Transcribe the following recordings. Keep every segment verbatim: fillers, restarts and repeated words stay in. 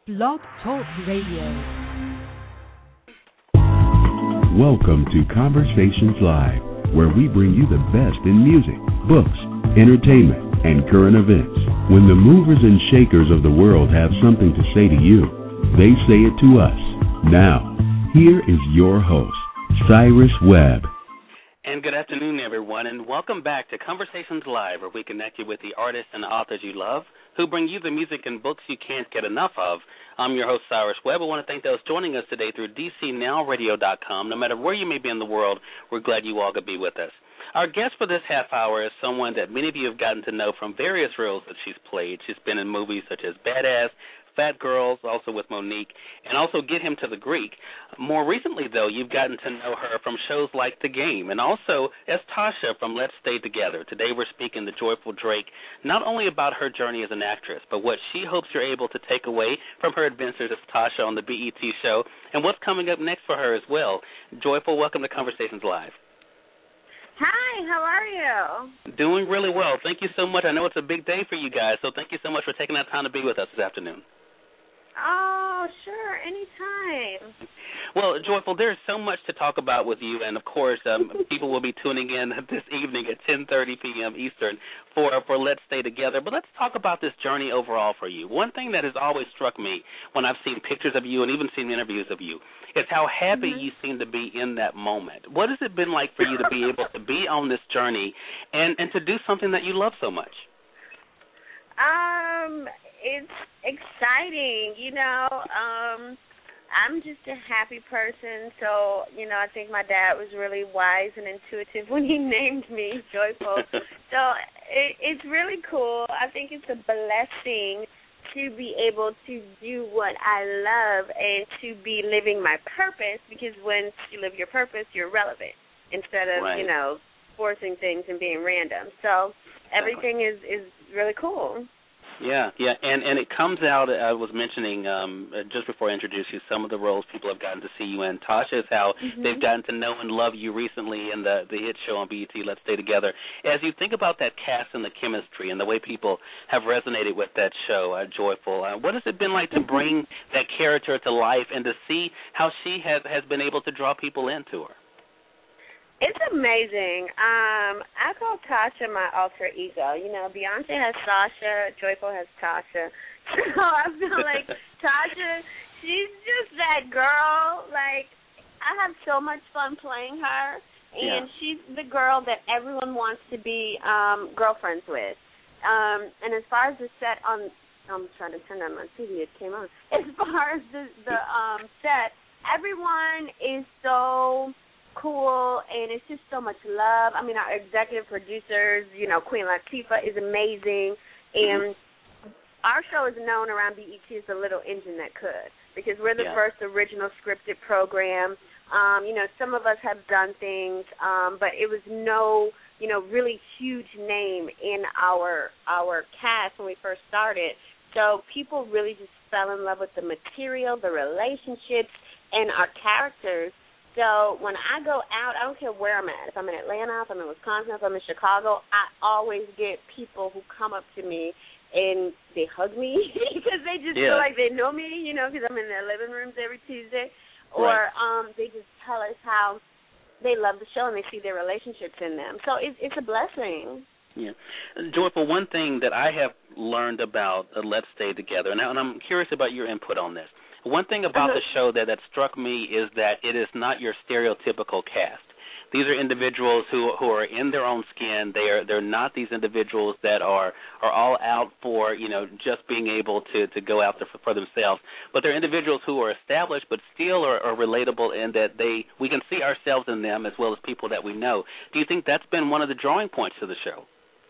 Blog Talk Radio. Welcome to Conversations Live, where we bring you the best in music, books, entertainment, and current events. When the movers and shakers of the world have something to say to you, they say it to us. Now, here is your host, Cyrus Webb. And good afternoon, everyone, and welcome back to Conversations Live, where we connect you with the artists and authors you love, who bring you the music and books you can't get enough of. I'm your host, Cyrus Webb. I want to thank those joining us today through D C now radio dot com. No matter where you may be in the world, we're glad you all could be with us. Our guest for this half hour is someone that many of you have gotten to know from various roles that she's played. She's been in movies such as Badass, Fat Girls, also with Monique, and also Get Him to the Greek. More recently, though, you've gotten to know her from shows like The Game and also as Tasha from Let's Stay Together. Today we're speaking to Joyful Drake, not only about her journey as an actress, but what she hopes you're able to take away from her adventures as Tasha on the B E T show and what's coming up next for her as well. Joyful, welcome to Conversations Live. Hi, how are you? Doing really well. Thank you so much. I know it's a big day for you guys, so thank you so much for taking that time to be with us this afternoon. Oh, sure, anytime. Well, Joyful, there's so much to talk about with you, and, of course, um, people will be tuning in this evening at ten thirty p.m. Eastern for, for Let's Stay Together. But let's talk about this journey overall for you. One thing that has always struck me when I've seen pictures of you and even seen interviews of you is how happy mm-hmm. you seem to be in that moment. What has it been like for you to be able to be on this journey and, and to do something that you love so much? Um, it's exciting, you know. Um, I'm just a happy person, so, you know, I think my dad was really wise and intuitive when he named me Joyful. So it, it's really cool. I think it's a blessing to be able to do what I love and to be living my purpose, because when you live your purpose, you're relevant instead of, right. you know, forcing things and being random. So everything is, is really cool. Yeah, yeah, and, and it comes out, I was mentioning um, just before I introduced you, some of the roles people have gotten to see you in. Tasha is how mm-hmm. they've gotten to know and love you recently in the, the hit show on B E T, Let's Stay Together. As you think about that cast and the chemistry and the way people have resonated with that show, uh, Joyful, uh, what has it been like to bring that character to life and to see how she has, has been able to draw people into her? It's amazing. Um, I call Tasha my alter ego. You know, Beyonce has Sasha, Joyful has Tasha. So I feel like Tasha, she's just that girl. Like, I have so much fun playing her, and yeah. she's the girl that everyone wants to be um, girlfriends with. Um, and as far as the set on, I'm trying to turn on my T V. It came on. As far as the, the um, set, everyone is so cool, and it's just so much love. I mean, our executive producers, you know, Queen Latifah is amazing, and mm-hmm. our show is known around B E T as the little engine that could, because we're the yeah. first original scripted program. Um, you know, some of us have done things, um, but it was no, you know, really huge name in our our cast when we first started. So people really just fell in love with the material, the relationships, and our characters. So when I go out, I don't care where I'm at. If I'm in Atlanta, if I'm in Wisconsin, if I'm in Chicago, I always get people who come up to me and they hug me because they just yeah. feel like they know me, you know, because I'm in their living rooms every Tuesday. Or right. um, they just tell us how they love the show and they see their relationships in them. So it's, it's a blessing. Yeah. Joyful, one thing that I have learned about uh, Let's Stay Together, and, I, and I'm curious about your input on this. One thing about uh-huh. the show that, that struck me is that it is not your stereotypical cast. These are individuals who who are in their own skin. They are they're not these individuals that are, are all out for, you know, just being able to, to go out there for, for themselves. But they're individuals who are established but still are, are relatable in that they we can see ourselves in them as well as people that we know. Do you think that's been one of the drawing points to the show?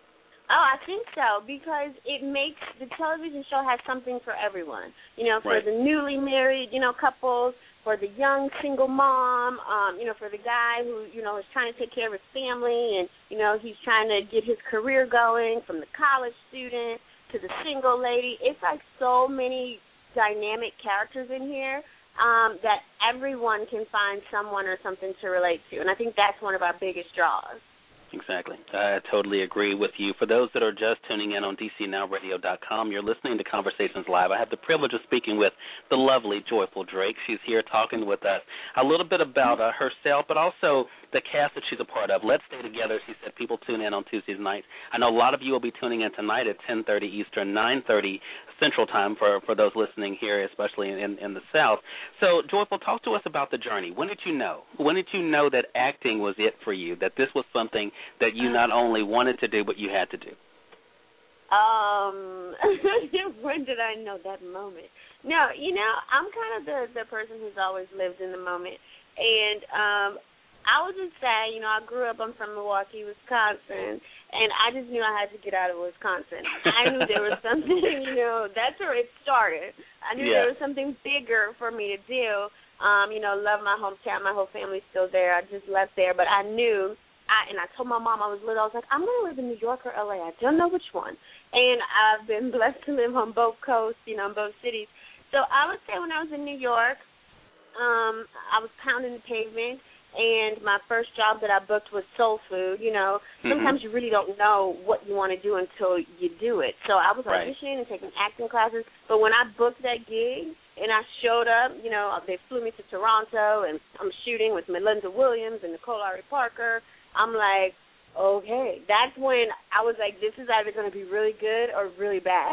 Oh, I think so, because it makes the television show has something for everyone. You know, for right. the newly married, you know, couples, for the young single mom, um, you know, for the guy who, you know, is trying to take care of his family and, you know, he's trying to get his career going, from the college student to the single lady. It's like so many dynamic characters in here um, that everyone can find someone or something to relate to, and I think that's one of our biggest draws. Exactly. I totally agree with you. For those that are just tuning in on D C Now Radio dot com, you're listening to Conversations Live. I have the privilege of speaking with the lovely Joyful Drake. She's here talking with us a little bit about uh, herself, but also the cast that she's a part of. Let's Stay Together, she said. People tune in on Tuesdays nights. I know a lot of you will be tuning in tonight at ten thirty Eastern, nine thirty Central Time for, for those listening here, especially in, in the South. So, Joyful, talk to us about the journey. When did you know? When did you know that acting was it for you, that this was something that you not only wanted to do, but you had to do? Um, when did I know that moment? No, you know, I'm kind of the, the person who's always lived in the moment. And um, I would just say, you know, I grew up, I'm from Milwaukee, Wisconsin, and I just knew I had to get out of Wisconsin. I knew there was something, you know, that's where it started. I knew yeah. there was something bigger for me to do. Um, you know, love my hometown. My whole family's still there. I just left there, but I knew. I, and I told my mom I was little, I was like, I'm going to live in New York or L A. I don't know which one. And I've been blessed to live on both coasts, you know, in both cities. So I would say when I was in New York, um, I was pounding the pavement, and my first job that I booked was soul food. You know, mm-hmm. sometimes you really don't know what you want to do until you do it. So I was auditioning right. and taking acting classes. But when I booked that gig and I showed up, you know, they flew me to Toronto, and I'm shooting with Melinda Williams and Nicole Ari Parker. I'm like, okay, that's when I was like, this is either going to be really good or really bad.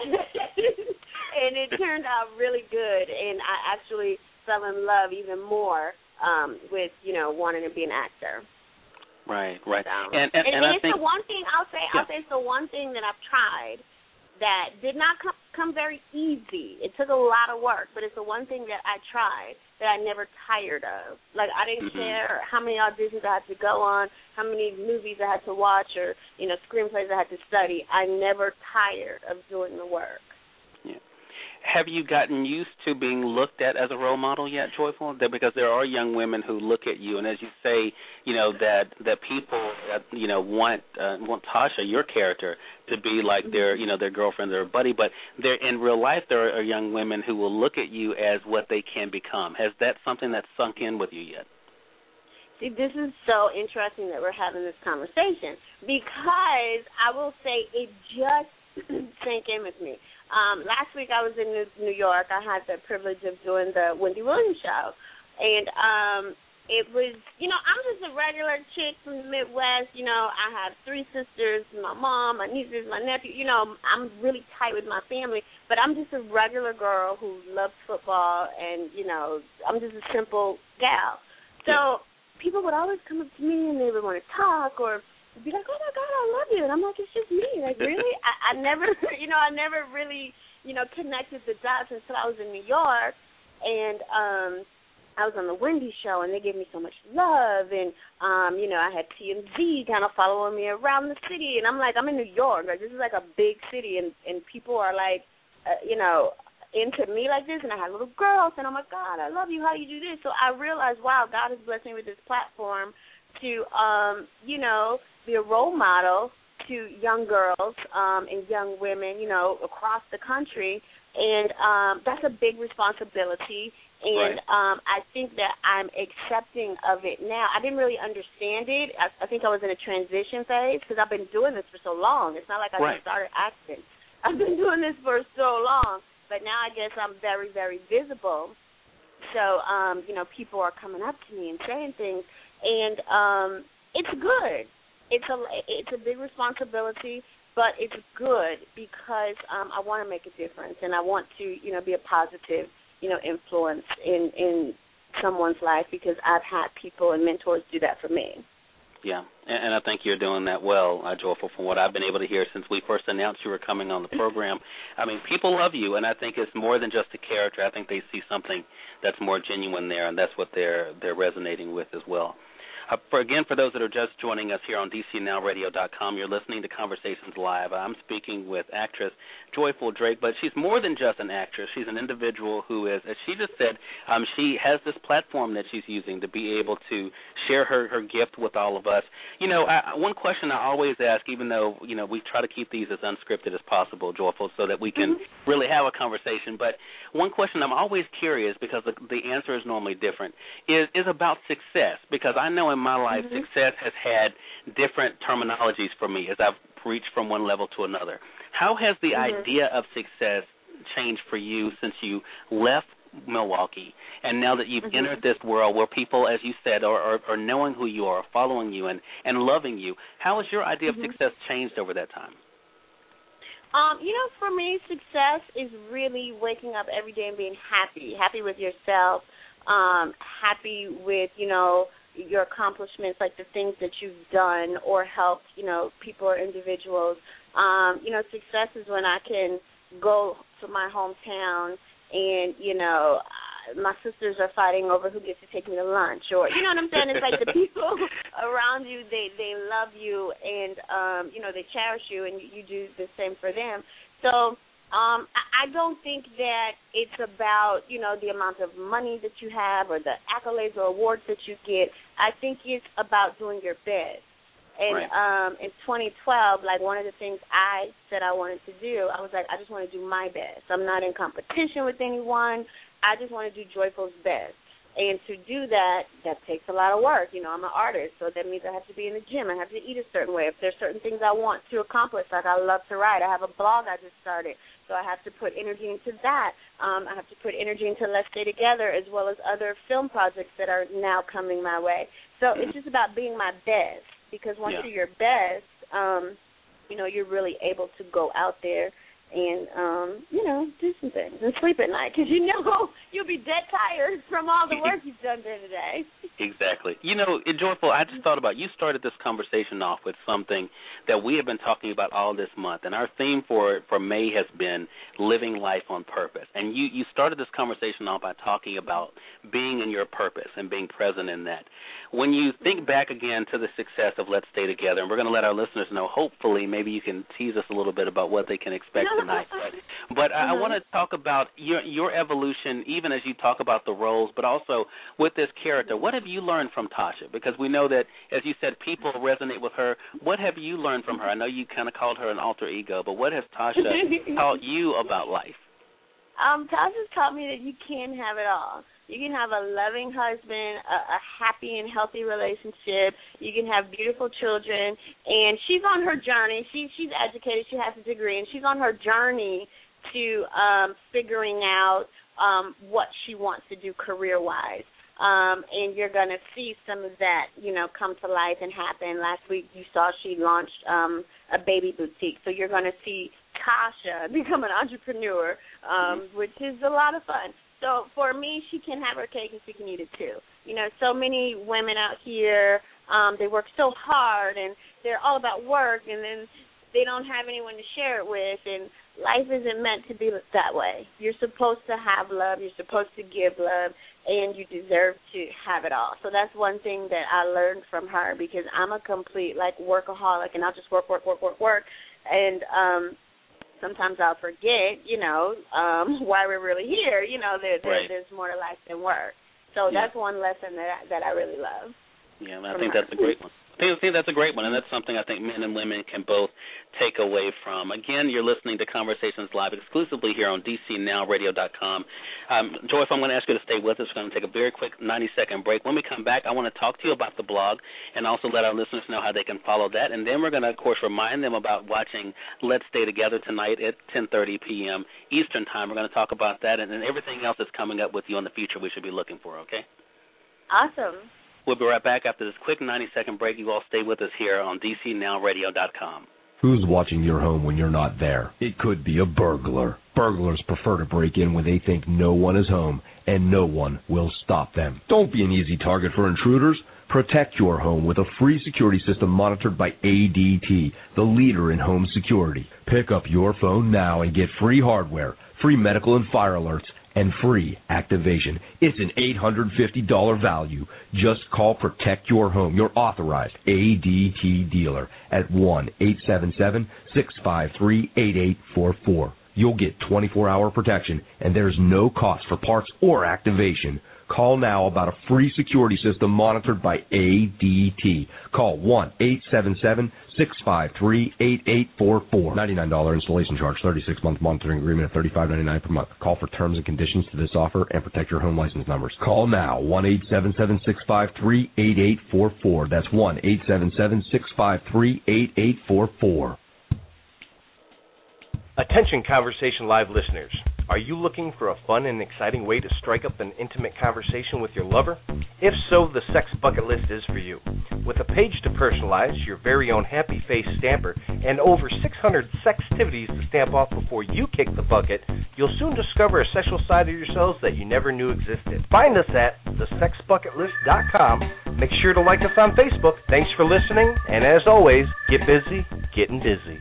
And it turned out really good, and I actually fell in love even more um, with, you know, wanting to be an actor. Right, right. So, and, and, and, and, and I it's think, the one thing, I'll say, yeah. I'll say it's the one thing that I've tried that did not come, come very easy. It took a lot of work, but it's the one thing that I tried that I never tired of. Like, I didn't mm-hmm. care how many auditions I had to go on, how many movies I had to watch, or, you know, screenplays I had to study. I never tired of doing the work. Yeah. Have you gotten used to being looked at as a role model yet, Joyful? That because there are young women who look at you, and as you say, you know, that that people, uh, you know, want uh, want Tasha, your character, to be like mm-hmm. their, you know, their girlfriend or buddy. But there, in real life, there are young women who will look at you as what they can become. Has that something that's sunk in with you yet? See, this is so interesting that we're having this conversation, because I will say it just sank in with me. Um, last week I was in New York. I had the privilege of doing the Wendy Williams show. And um, it was, you know, I'm just a regular chick from the Midwest. You know, I have three sisters, my mom, my nieces, my nephew. You know, I'm really tight with my family. But I'm just a regular girl who loves football, and, you know, I'm just a simple gal. So people would always come up to me, and they would want to talk or be like, oh, my God, I love you. And I'm like, it's just me. Like, really? I, I never, you know, I never really, you know, connected the dots until I was in New York. And um, I was on the Wendy show, and they gave me so much love. And, um, you know, I had T M Z kind of following me around the city. And I'm like, I'm in New York. Like, this is like a big city, and, and people are like, uh, you know, into me like this. And I had little girls, and I'm like, God, I love you. How do you do this? So I realized, wow, God has blessed me with this platform to, um, you know, be a role model to young girls um, and young women, you know, across the country. And um, that's a big responsibility. And right. um, I think that I'm accepting of it now. I didn't really understand it. I, I think I was in a transition phase because I've been doing this for so long. It's not like I right. just started acting. I've been doing this for so long. But now I guess I'm very, very visible. So, um, you know, people are coming up to me and saying things. And um, it's good. It's a it's a big responsibility, but it's good because um, I want to make a difference, and I want to, you know, be a positive, you know, influence in, in someone's life, because I've had people and mentors do that for me. Yeah, and, and I think you're doing that well, uh, Joyful, from what I've been able to hear since we first announced you were coming on the program. I mean, people love you, and I think it's more than just a character. I think they see something that's more genuine there, and that's what they're they're resonating with as well. Uh, for again, for those that are just joining us here on D C Now Radio dot com, you're listening to Conversations Live. I'm speaking with actress Joyful Drake, but she's more than just an actress. She's an individual who is, as she just said, um, she has this platform that she's using to be able to share her, her gift with all of us. You know, I, one question I always ask, even though, you know, we try to keep these as unscripted as possible, Joyful, so that we can mm-hmm. really have a conversation, but one question I'm always curious, because the, the answer is normally different, is, is about success, because I know in in my life, mm-hmm. success has had different terminologies for me as I've reached from one level to another. How has the mm-hmm. idea of success changed for you since you left Milwaukee and now that you've mm-hmm. entered this world where people, as you said, are, are, are knowing who you are, following you, and, and loving you? How has your idea mm-hmm. of success changed over that time? Um, you know, for me, success is really waking up every day and being happy, happy with yourself, um, happy with, you know, your accomplishments, like the things that you've done or helped, you know, people or individuals. Um, you know, success is when I can go to my hometown and, you know, my sisters are fighting over who gets to take me to lunch, or, you know what I'm saying? It's like the people around you, they, they love you and, um, you know, they cherish you, and you, you do the same for them. So um, I, I don't think that it's about, you know, the amount of money that you have or the accolades or awards that you get. I think it's about doing your best. And right. um, in twenty twelve, like one of the things I said I wanted to do, I was like, I just want to do my best. I'm not in competition with anyone. I just want to do Joyful's best. And to do that, that takes a lot of work. You know, I'm an artist, so that means I have to be in the gym. I have to eat a certain way. If there's certain things I want to accomplish, like I love to write. I have a blog I just started, so I have to put energy into that. Um, I have to put energy into Let's Stay Together, as well as other film projects that are now coming my way. So mm-hmm. it's just about being my best. Because once yeah. you're your best, um, you know, you're really able to go out there and, um, you know, do some things and sleep at night, because you know you'll be dead tired from all the work you've done there today. Exactly. You know, Joyful, I just thought about, you started this conversation off with something that we have been talking about all this month, and our theme for for May has been living life on purpose. And you, you started this conversation off by talking about being in your purpose and being present in that. When you think back again to the success of Let's Stay Together, and we're going to let our listeners know, hopefully, maybe you can tease us a little bit about what they can expect tonight. But, but I, mm-hmm. I want to talk about your your evolution, even as you talk about the roles, but also with this character. What have you learned from Tasha? Because we know that, as you said, people resonate with her. What have you learned from her? I know you kind of called her an alter ego, but what has Tasha taught you about life? Um, Tasha's taught me that you can have it all. You can have a loving husband, a, a happy and healthy relationship. You can have beautiful children. And she's on her journey. She, she's educated. She has a degree. And she's on her journey to um, figuring out um, what she wants to do career-wise. Um, and you're going to see some of that, you know, come to life and happen. Last week you saw she launched um, a baby boutique. So you're going to see Tasha become an entrepreneur, um, mm-hmm. which is a lot of fun. So for me, she can have her cake and she can eat it too. You know, so many women out here, um, they work so hard and they're all about work, and then they don't have anyone to share it with, and life isn't meant to be that way. You're supposed to have love. You're supposed to give love, and you deserve to have it all. So that's one thing that I learned from her, because I'm a complete, like, workaholic, and I'll just work, work, work, work, work. And um, sometimes I'll forget, you know, um, why we're really here. You know, there, there, right. there's more to life than work. So yeah. that's one lesson that I, that I really love. Yeah, I think her. that's a great one. I think that's a great one, and that's something I think men and women can both take away from. Again, you're listening to Conversations Live exclusively here on D C now radio dot com. Um, Joyce, I'm going to ask you to stay with us. We're going to take a very quick ninety-second break. When we come back, I want to talk to you about the blog and also let our listeners know how they can follow that. And then we're going to, of course, remind them about watching Let's Stay Together tonight at ten thirty p.m. Eastern Time. We're going to talk about that and, and everything else that's coming up with you in the future we should be looking for, okay? Awesome. We'll be right back after this quick ninety-second break. You all stay with us here on D C now radio dot com. Who's watching your home when you're not there? It could be a burglar. Burglars prefer to break in when they think no one is home, and no one will stop them. Don't be an easy target for intruders. Protect your home with a free security system monitored by A D T, the leader in home security. Pick up your phone now and get free hardware, free medical and fire alerts, and free activation. It's an eight hundred fifty dollars value. Just call Protect Your Home, your authorized A D T dealer, at one eight seven seven, six five three, eight eight four four. You'll get twenty-four hour protection, and there's no cost for parts or activation. Call now about a free security system monitored by A D T. Call one eight seven seven, six five three, eight eight four four. ninety-nine dollars installation charge, thirty-six month monitoring agreement at thirty-five ninety-nine per month. Call for terms and conditions to this offer and protect your home license numbers. Call now, one eight seven seven, six five three, eight eight four four. That's one eight seven seven, six five three, eight eight four four. Attention Conversation Live listeners. Are you looking for a fun and exciting way to strike up an intimate conversation with your lover? If so, the Sex Bucket List is for you. With a page to personalize, your very own happy face stamper, and over six hundred sextivities to stamp off before you kick the bucket, you'll soon discover a sexual side of yourselves that you never knew existed. Find us at the sex bucket list dot com. Make sure to like us on Facebook. Thanks for listening, and as always, get busy getting busy.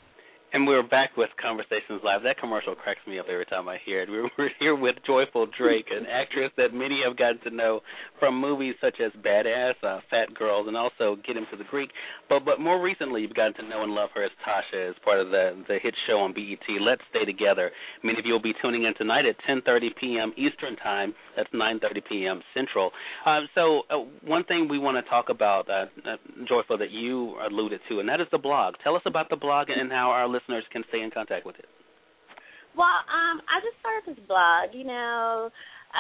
And we're back with Conversations Live. That commercial cracks me up every time I hear it. We're, we're here with Joyful Drake, an actress that many have gotten to know from movies such as Badass, uh, Fat Girls, and also Get Him to the Greek. But but more recently, you've gotten to know and love her as Tasha as part of the, the hit show on B E T, Let's Stay Together. Many of you will be tuning in tonight at ten thirty p.m. Eastern Time. That's nine thirty p.m. Central. Uh, so uh, one thing we want to talk about, uh, uh, Joyful, that you alluded to, and that is the blog. Tell us about the blog and how our listeners can stay in contact with it. Well, um, I just started this blog. You know,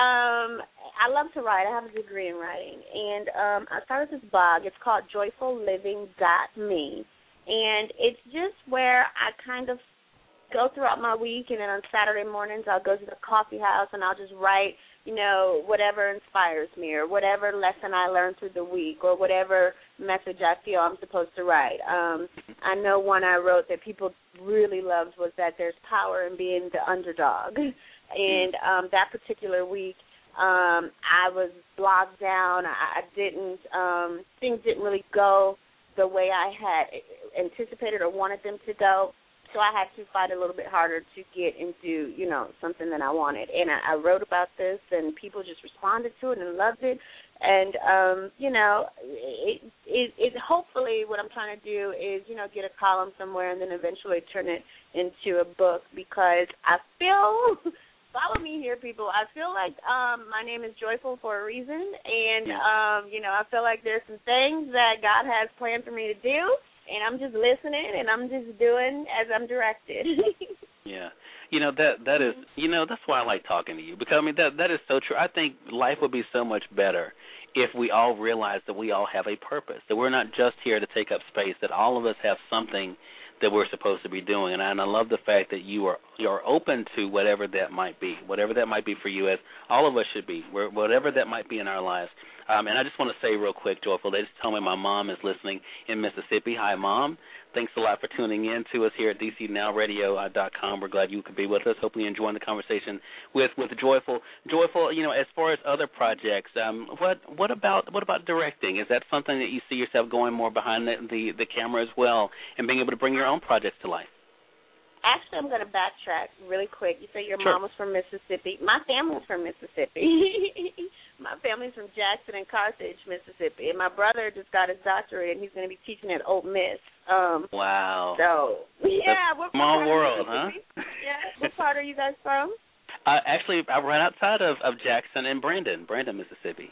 um, I love to write. I have a degree in writing, and um, I started this blog. It's called joyful living dot me, and it's just where I kind of go throughout my week, and then on Saturday mornings I'll go to the coffee house and I'll just write, you know, whatever inspires me or whatever lesson I learned through the week or whatever message I feel I'm supposed to write. Um, I know one I wrote that people really loved was that there's power in being the underdog. And um, that particular week, um, I was bogged down. I, I didn't, um, things didn't really go the way I had anticipated or wanted them to go. So I had to fight a little bit harder to get into, you know, something that I wanted. And I, I wrote about this, and people just responded to it and loved it. And, um, you know, it, it, it hopefully what I'm trying to do is, you know, get a column somewhere and then eventually turn it into a book, because I feel, follow me here, people, I feel like um, my name is Joyful for a reason. And, um, you know, I feel like there's some things that God has planned for me to do. And I'm just listening, and I'm just doing as I'm directed. Yeah. You know, that that is, you know, that's why I like talking to you, because, I mean, that that is so true. I think life would be so much better if we all realized that we all have a purpose, that we're not just here to take up space, that all of us have something that we're supposed to be doing. And I, and I love the fact that you are you're open to whatever that might be, whatever that might be for you, as all of us should be, whatever that might be in our lives. Um, and I just want to say real quick, Joyful, they just told me my mom is listening in Mississippi. Hi, Mom. Thanks a lot for tuning in to us here at D C Now Radio dot com. We're glad you could be with us. Hopefully you're enjoying the conversation with, with Joyful. Joyful, you know, as far as other projects, um, what what about what about directing? Is that something that you see yourself going more behind the, the, the camera as well and being able to bring your own projects to life? Actually, I'm going to backtrack really quick. You say your Sure. mom was from Mississippi. My family's from Mississippi. My family's from Jackson and Carthage, Mississippi. And my brother just got his doctorate, and he's going to be teaching at Ole Miss. Um, wow. So, yeah. What small world, huh? Yeah. What part are you guys from? Uh, actually, I'm right outside of, of Jackson and Brandon, Brandon, Mississippi.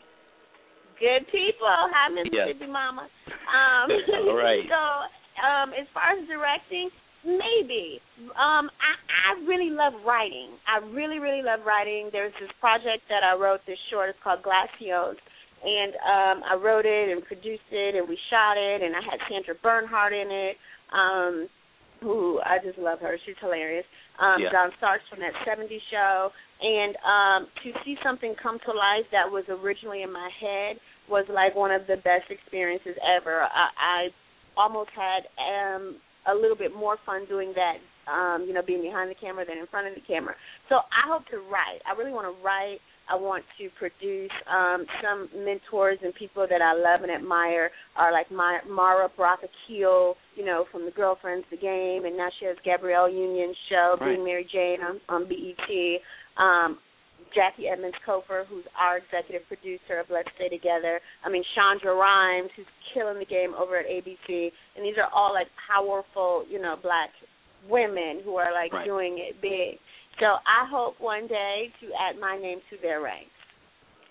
Good people. Hi, Mississippi Yes. Mama. Um, All right. So, um, as far as directing, maybe. Um, I, I really love writing. I really, really love writing. There's this project that I wrote, this short. It's called Glacios. And um, I wrote it and produced it, and we shot it, and I had Sandra Bernhardt in it, um, who I just love her. She's hilarious. Um, Yeah. John Starks from that seventies show. And um, to see something come to life that was originally in my head was like one of the best experiences ever. I, I almost had um, a little bit more fun doing that, um, you know, being behind the camera than in front of the camera. So I hope to write. I really want to write. I want to produce. Um, some mentors and people that I love and admire are like my, Mara Baraka Keel, you know, from The Girlfriends, The Game, and now she has Gabrielle Union's show, Right. Being Mary Jane on, on B E T. Um, Jackie Edmonds-Kofer, who's our executive producer of Let's Stay Together. I mean, Chandra Rhimes, who's killing the game over at A B C. And these are all, like, powerful, you know, black women who are, like, Right. doing it big. So I hope one day to add my name to their ranks.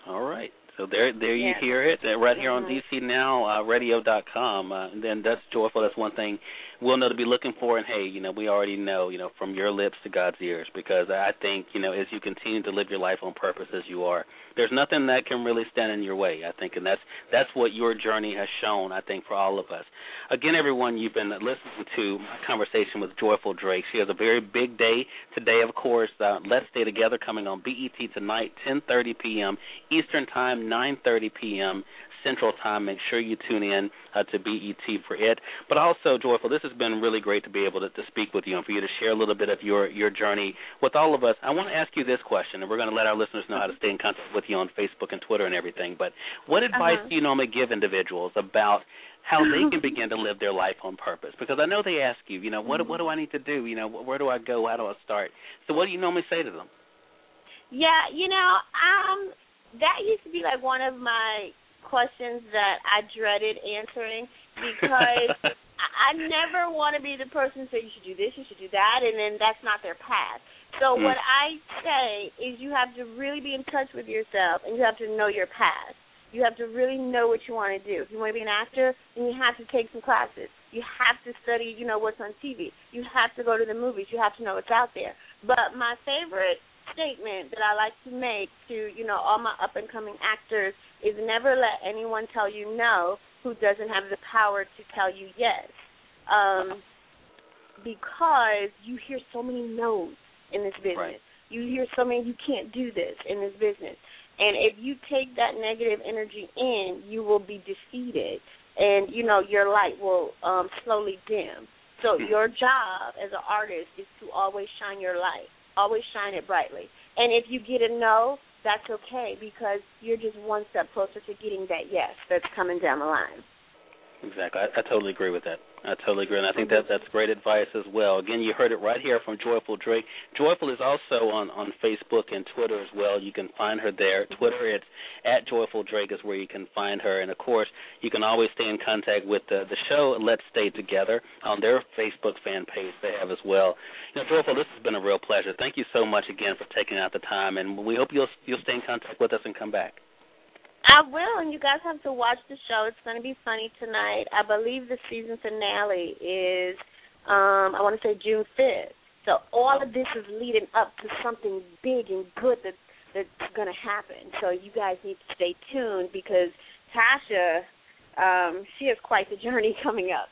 All right. So there there you yeah. hear it, uh, right here mm-hmm. on D C Now Radio dot com. Uh, and then that's joyful. That's one thing we'll know to be looking for. And, hey, you know, we already know, you know, from your lips to God's ears, because I think, you know, as you continue to live your life on purpose as you are, there's nothing that can really stand in your way, I think. And that's that's what your journey has shown, I think, for all of us. Again, everyone, you've been listening to my conversation with Joyful Drake. She has a very big day today, of course. Uh, Let's Stay Together coming on B E T tonight, ten thirty p.m. Eastern Time, nine thirty p.m. Central Time. Make sure you tune in uh, to B E T for it. But also, Joyful, this has been really great to be able to, to speak with you and for you to share a little bit of your, your journey with all of us. I want to ask you this question, and we're going to let our listeners know how to stay in contact with you on Facebook and Twitter and everything. But what advice uh-huh. do you normally give individuals about how they can begin to live their life on purpose? Because I know they ask you, you know, what, what do I need to do? You know, where do I go? How do I start? So what do you normally say to them? Yeah, you know, um, that used to be like one of my questions that I dreaded answering, because I, I never want to be the person who says you should do this, you should do that, and then that's not their path. So mm. what I say is you have to really be in touch with yourself, and you have to know your path. You have to really know what you want to do. If you want to be an actor, then you have to take some classes. You have to study, you know, what's on T V. You have to go to the movies. You have to know what's out there. But my favorite statement that I like to make to, you know, all my up-and-coming actors is never let anyone tell you no who doesn't have the power to tell you yes. Um, because you hear so many no's in this business. Right. You hear so many, you can't do this in this business. And if you take that negative energy in, you will be defeated, and, you know, your light will um, slowly dim. So your job as an artist is to always shine your light, always shine it brightly. And if you get a no, that's okay, because you're just one step closer to getting that yes that's coming down the line. Exactly. I, I totally agree with that. I totally agree, and I think that that's great advice as well. Again, you heard it right here from Joyful Drake. Joyful is also on, on Facebook and Twitter as well. You can find her there. Twitter, it's at Joyful Drake is where you can find her. And, of course, you can always stay in contact with the, the show Let's Stay Together on their Facebook fan page they have as well. You know, Joyful, this has been a real pleasure. Thank you so much again for taking out the time, and we hope you'll you'll stay in contact with us and come back. I will, and you guys have to watch the show. It's going to be funny tonight. I believe the season finale is, um, I want to say June fifth. So all of this is leading up to something big and good that, that's going to happen. So you guys need to stay tuned, because Tasha, um, she has quite the journey coming up.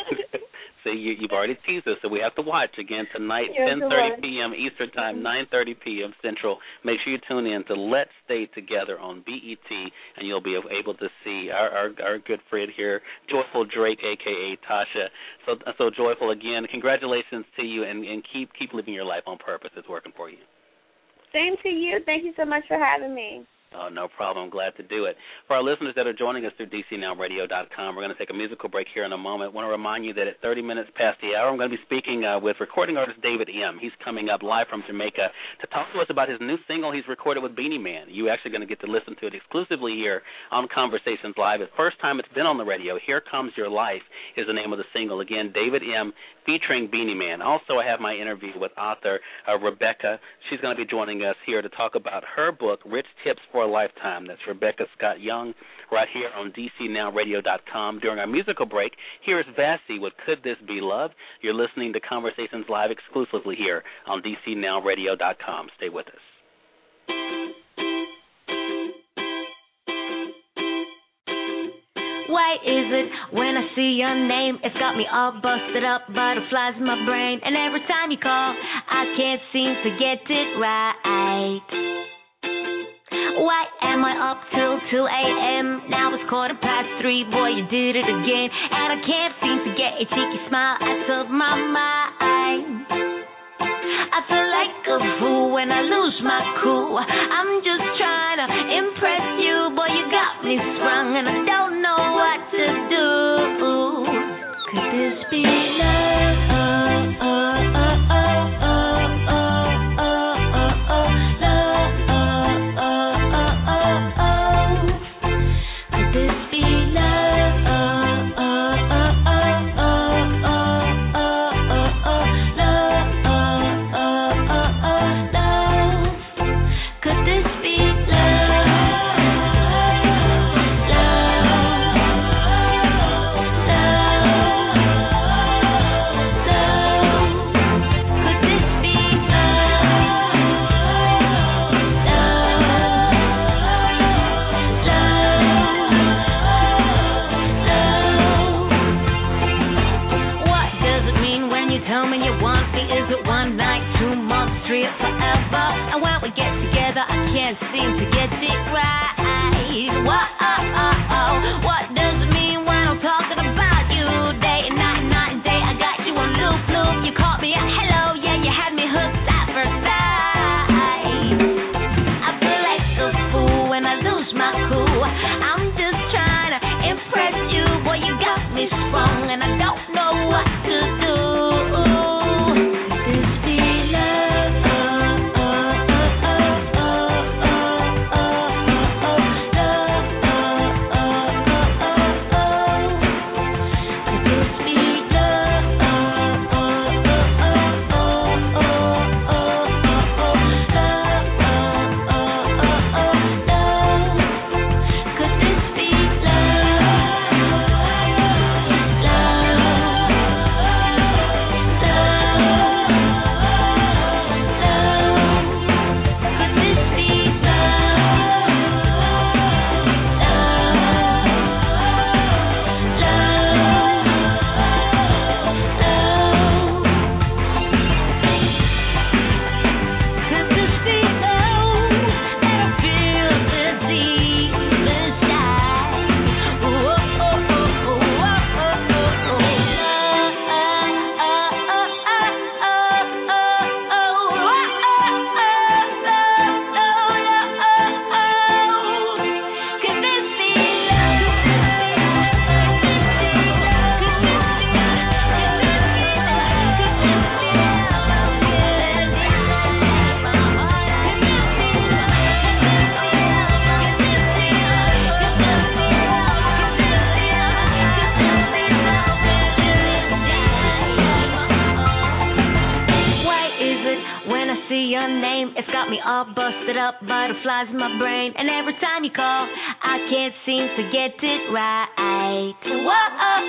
See, you, you've already teased us, so we have to watch again tonight, ten thirty p.m. Eastern Time, mm-hmm. nine thirty p.m. Central. Make sure you tune in to Let's Stay Together on B E T, and you'll be able to see our our, our good friend here, Joyful Drake, a k a. Tasha. So, so Joyful, again, congratulations to you, and, and keep keep living your life on purpose. It's working for you. Same to you. Thank you so much for having me. Oh, no problem. I'm glad to do it. For our listeners that are joining us through D C Now Radio dot com, we're going to take a musical break here in a moment. I want to remind you that at thirty minutes past the hour, I'm going to be speaking uh, with recording artist David M. He's coming up live from Jamaica to talk to us about his new single he's recorded with Beanie Man. You're actually going to get to listen to it exclusively here on Conversations Live. It's the first time it's been on the radio. Here Comes Your Life is the name of the single. Again, David M. featuring Beanie Man. Also, I have my interview with author uh, Rebecca. She's going to be joining us here to talk about her book, Rich Tips for a Lifetime. That's Rebecca Scott Young, right here on D C Now Radio dot com. During our musical break, here is Vassy with Could This Be Love? You're listening to Conversations Live exclusively here on D C Now Radio dot com. Stay with us. Why is it when I see your name, it's got me all busted up, butterflies in my brain, and every time you call, I can't seem to get it right. Why am I up till two a.m.? Now it's quarter past three, boy, you did it again, and I can't seem to get a cheeky smile out of my mind. I feel like a fool when I lose my cool. I'm just trying to impress you, boy, you got me sprung, and I don't know what to do. Could this be love? Oh, oh, oh, oh, oh, oh, oh, oh, love? Oh, oh, oh, oh, oh. Could this be love? Oh, oh, oh, oh, oh, oh, oh, oh, oh, love? Oh, oh, oh, oh, love. Could this be love? seem to get it right. Whoa, oh, oh, oh. What does it mean when I'm talking about you? Day and night, night and day, I got you on loop, loop. You caught me at hello, yeah, you had me hooked at first sight. I feel like a fool when I lose my cool. I'm just trying to impress you, boy, you got me sprung, and I don't know what to do. This be love, oh, oh, oh, oh, oh, oh, oh, oh, love, oh, oh, oh, oh, oh. This be love, oh, oh, oh, oh, oh, oh, oh, oh, oh, love, oh, oh, oh, oh, love. 'Cause this be love, love, it's got me all busted up, butterflies in my brain, and every time you call, I can't seem to get it right. Whoa, oh,